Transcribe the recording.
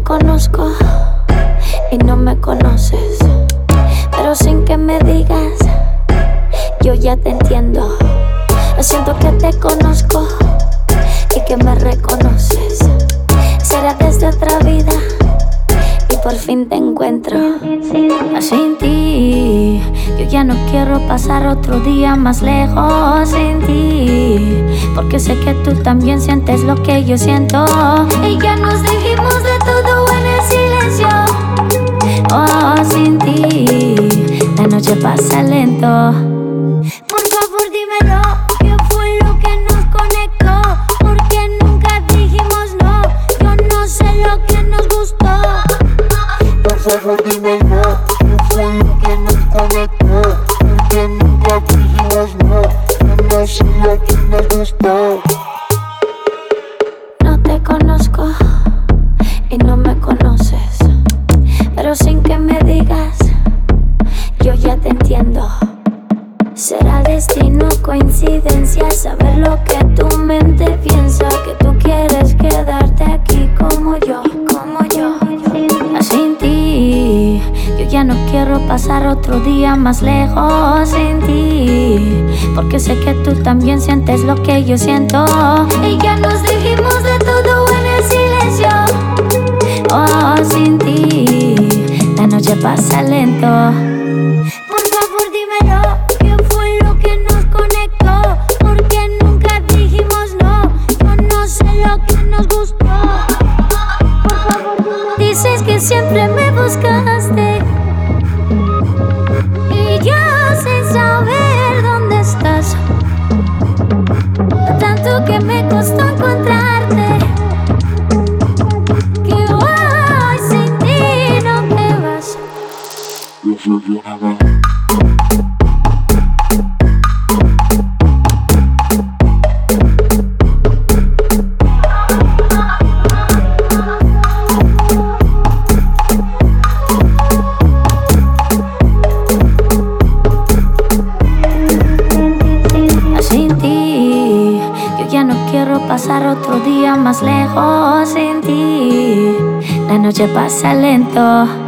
conozco y no me conoces, pero sin que me digas, yo ya te entiendo. Lo siento que te conozco y que me reconoces. Será desde otra vida y por fin te encuentro. Sin ti, yo ya no quiero pasar otro día más lejos sin ti, porque sé que tú también sientes lo que yo siento. Y ya nos dijimos de todo en el silencio. Oh, sin ti, la noche pasa lento. Por favor dímelo, ¿qué fue lo que nos conectó? Porque nunca dijimos no, yo no sé lo que nos gustó. Por favor dímelo, ¿qué fue lo que nos conectó? Porque nunca dijimos no, yo no sé lo que nos gustó. No te conozco y no me conoces, pero sin que me digas, yo ya te entiendo. Será destino, coincidencia, saber lo que tu mente piensa, que tú quieres quedarte aquí como yo, como yo. Sin ti, yo ya no quiero pasar otro día más lejos sin ti, porque sé que tú también sientes lo que yo siento. Y ya nos dijimos de todo en el silencio. Oh, sin ti, la noche pasa lento. Por favor dímelo, ¿qué fue lo que nos conectó? Porque nunca dijimos no, yo no sé lo que nos gustó. Por favor dímelo. Dices que siempre me buscaste y yo sin saber dónde estás, tanto que me costó encontrarte, que hoy sin ti no te vas. Sin ti, yo ya no quiero pasar otro día más lejos sin ti. La noche pasa lento.